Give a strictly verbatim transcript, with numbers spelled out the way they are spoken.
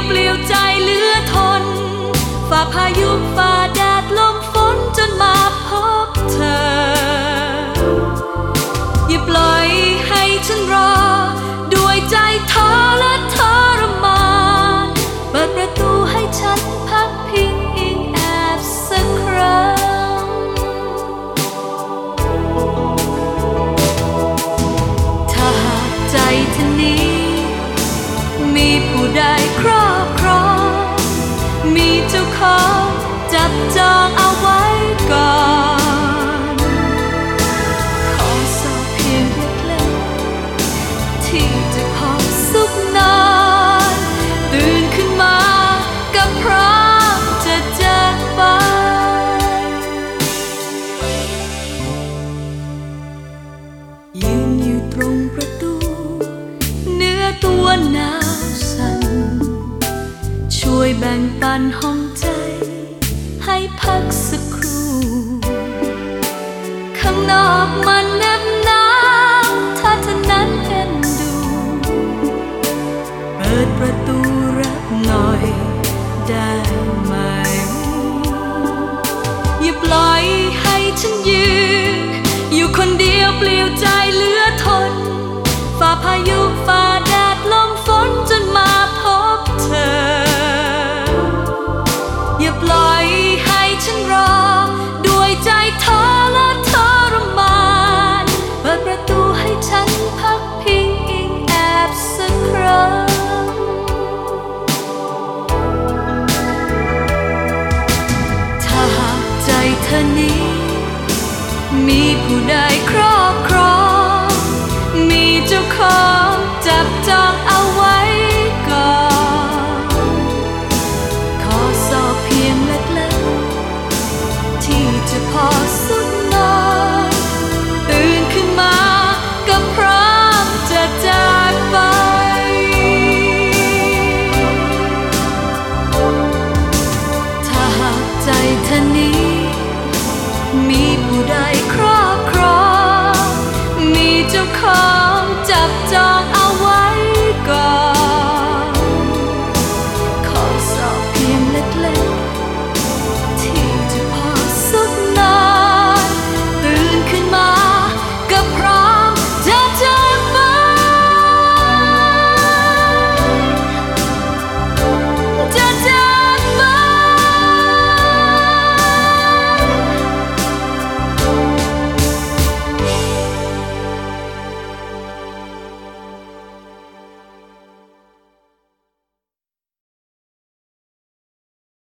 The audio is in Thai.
เปลี่ยวใจเหลือทนฝ่าพายุฝ่าแดดลมฝนจนมาพบเธออย่าปล่อยให้ฉันรอด้วยใจท้อและทรมานเปิดประตูให้ฉันพักพิงอิงแอบสักครั้งถ้าหากใจเธอนี้มีผู้ใดครอบครองมีเจ้าของจับจองเอาไว้ก่อนขอสอบเพียงเล็กๆที่จะพอสุขนอนตื่นขึ้นมาก็พร้อมจะจากไปยืนอยู่ตรงประตูเนื้อตัวหนาวสั่นช่วยแบ่งปันห้องใจให้พักสักครู่ข้างนอกมันแนบหนาวถ้าเธอนั้นเห็นดูเปิดประตูรับหน่อยได้ไหมอย่าปล่อยให้ฉันยืนอยู่คนเดียวเปลี่ยวใจเหลือทนฝ่าพายุฝ่าแดดลมฝนจนมาพบเธออย่าปล่อยให้ฉันรอด้วยใจท้อและทรมานเปิดประตูให้ฉันพักพิงอิงแอบสักครั้งถ้าหากใจเธอนี้มีผู้ใดครอบครองมีเจ้าของจับจองเอาไว้ก่อนขอสอบเพียงเล็กๆที่จะพอสุขนอนตื่นขึ้นมาก็พร้อมจะจากไปถ้าหากใจเธอนี้มีผู้ใดครอบครองมีเจ้าของจับจอง